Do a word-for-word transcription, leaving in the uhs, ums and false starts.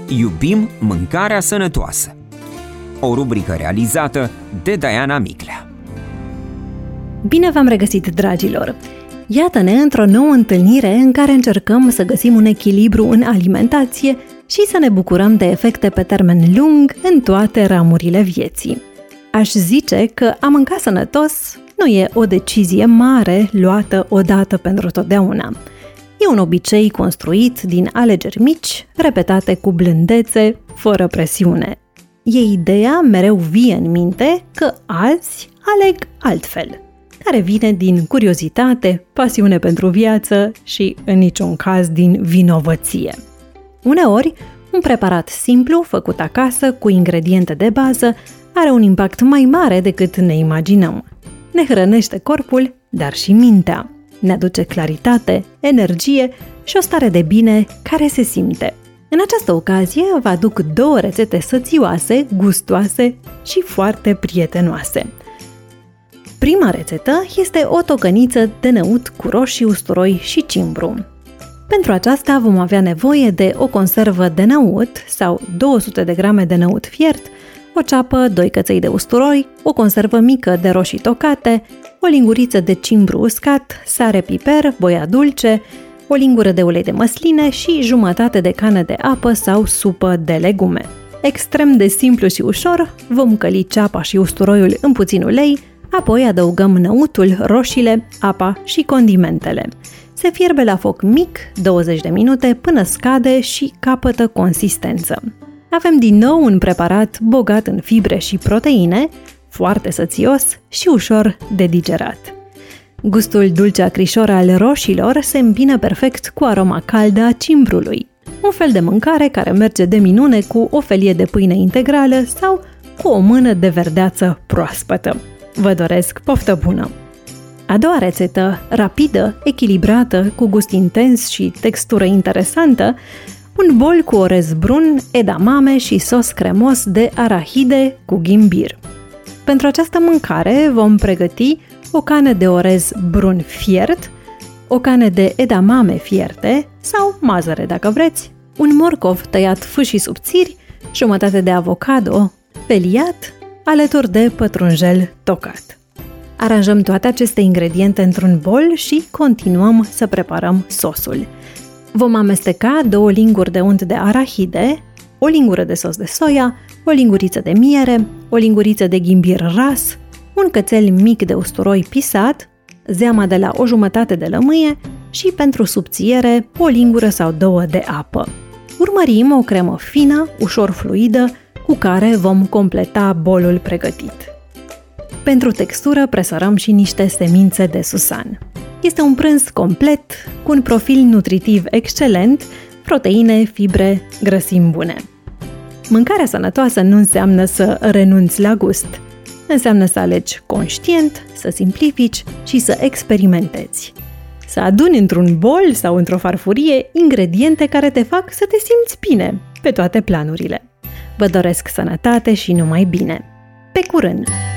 Iubim mâncarea sănătoasă. O rubrică realizată de Diana Miclea. Bine v-am regăsit, dragilor! Iată-ne într-o nouă întâlnire în care încercăm să găsim un echilibru în alimentație și să ne bucurăm de efecte pe termen lung în toate ramurile vieții. Aș zice că a mânca sănătos nu e o decizie mare luată odată pentru totdeauna. E un obicei construit din alegeri mici, repetate cu blândețe, fără presiune. E ideea mereu vie în minte că azi aleg altfel, care vine din curiozitate, pasiune pentru viață și, în niciun caz, din vinovăție. Uneori, un preparat simplu, făcut acasă, cu ingrediente de bază, are un impact mai mare decât ne imaginăm. Ne hrănește corpul, dar și mintea. Ne aduce claritate, energie și o stare de bine care se simte. În această ocazie vă aduc două rețete sățioase, gustoase și foarte prietenoase. Prima rețetă este o tocăniță de năut cu roșii, usturoi și cimbru. Pentru aceasta vom avea nevoie de o conservă de năut sau două sute de grame de năut fiert, o ceapă, doi căței de usturoi, o conservă mică de roșii tocate, o linguriță de cimbru uscat, sare, piper, boia dulce, o lingură de ulei de măsline și jumătate de cană de apă sau supă de legume. Extrem de simplu și ușor, vom căli ceapa și usturoiul în puțin ulei, apoi adăugăm năutul, roșiile, apa și condimentele. Se fierbe la foc mic douăzeci de minute până scade și capătă consistență. Avem din nou un preparat bogat în fibre și proteine, foarte sățios și ușor de digerat. Gustul dulce acrișor al roșilor se îmbină perfect cu aroma caldă a cimbrului, un fel de mâncare care merge de minune cu o felie de pâine integrală sau cu o mână de verdeață proaspătă. Vă doresc poftă bună! A doua rețetă, rapidă, echilibrată, cu gust intens și textură interesantă, un bol cu orez brun, edamame și sos cremos de arahide cu ghimbir. Pentru această mâncare vom pregăti o cană de orez brun fiert, o cană de edamame fierte sau mazăre dacă vreți, un morcov tăiat fâșii subțiri, jumătate de avocado feliat, alături de pătrunjel tocat. Aranjăm toate aceste ingrediente într-un bol și continuăm să preparăm sosul. Vom amesteca două linguri de unt de arahide, o lingură de sos de soia, o linguriță de miere, o linguriță de ghimbir ras, un cățel mic de usturoi pisat, zeama de la o jumătate de lămâie și, pentru subțiere, o lingură sau două de apă. Urmărim o cremă fină, ușor fluidă, cu care vom completa bolul pregătit. Pentru textură presărăm și niște semințe de susan. Este un prânz complet, cu un profil nutritiv excelent, proteine, fibre, grăsimi bune. Mâncarea sănătoasă nu înseamnă să renunți la gust. Înseamnă să alegi conștient, să simplifici și să experimentezi. Să aduni într-un bol sau într-o farfurie ingrediente care te fac să te simți bine pe toate planurile. Vă doresc sănătate și numai bine! Pe curând!